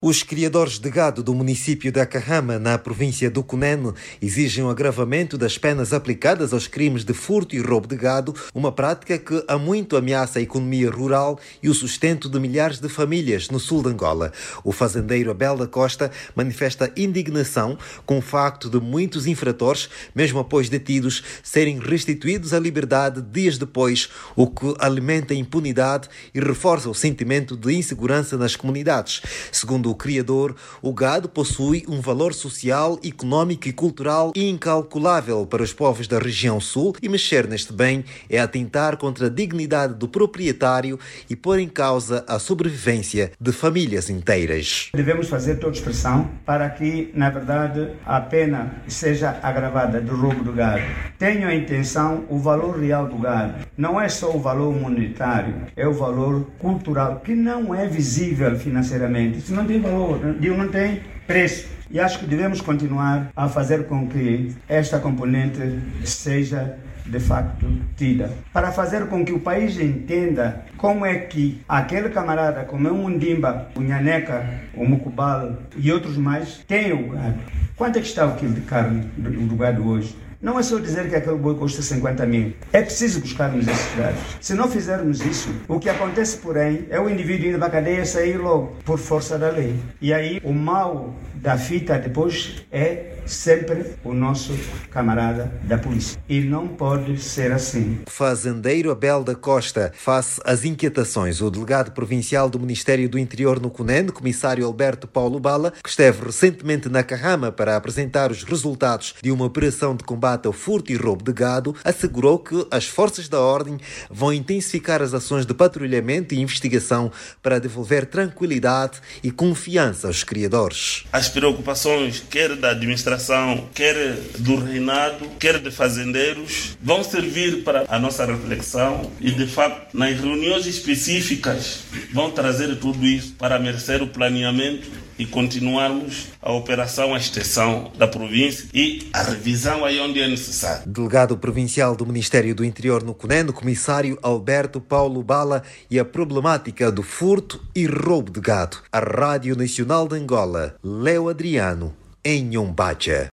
Os criadores de gado do município da Cahama, na província do Cunene, exigem um agravamento das penas aplicadas aos crimes de furto e roubo de gado, uma prática que há muito ameaça a economia rural e o sustento de milhares de famílias no sul de Angola. O fazendeiro Abel da Costa manifesta indignação com o facto de muitos infratores, mesmo após detidos, serem restituídos à liberdade dias depois, o que alimenta a impunidade e reforça o sentimento de insegurança nas comunidades. Segundo o criador, o gado possui um valor social, económico e cultural incalculável para os povos da região sul e mexer neste bem é atentar contra a dignidade do proprietário e pôr em causa a sobrevivência de famílias inteiras. Devemos fazer toda pressão para que, na verdade, a pena seja agravada do roubo do gado. Tenho a intenção, o valor real do gado não é só o valor monetário, é o valor cultural, que não é visível financeiramente. Isso não tem valor, não tem preço. E acho que devemos continuar a fazer com que esta componente seja de facto tida, para fazer com que o país entenda como é que aquele camarada, como é o Mundimba, o Nhaneca, o Mucubal e outros mais, tem o gado. Quanto é que está o quilo de carne do gado hoje? Não é só dizer que aquele boi custa 50 mil. É preciso buscarmos esses dados. Se não fizermos isso, o que acontece, porém, é o indivíduo ir para a cadeia sair logo, por força da lei. E aí, o mal da fita depois é sempre o nosso camarada da polícia. E não pode ser assim. Fazendeiro Abel da Costa, face às inquietações, o delegado provincial do Ministério do Interior no Cunene, comissário Alberto Paulo Bala, que esteve recentemente na Cahama para apresentar os resultados de uma operação de combate ao furto e roubo de gado, assegurou que as forças da ordem vão intensificar as ações de patrulhamento e investigação para devolver tranquilidade e confiança aos criadores. As preocupações, quer da administração, quer do reinado, quer de fazendeiros, vão servir para a nossa reflexão e, de facto, nas reuniões específicas, vão trazer tudo isso para merecer o planeamento e continuarmos a operação, a extensão da província e a revisão aí onde é necessário. Delegado provincial do Ministério do Interior no Cunene, comissário Alberto Paulo Bala, e a problemática do furto e roubo de gado. A Rádio Nacional de Angola, Leo Adriano, em Nhombacha.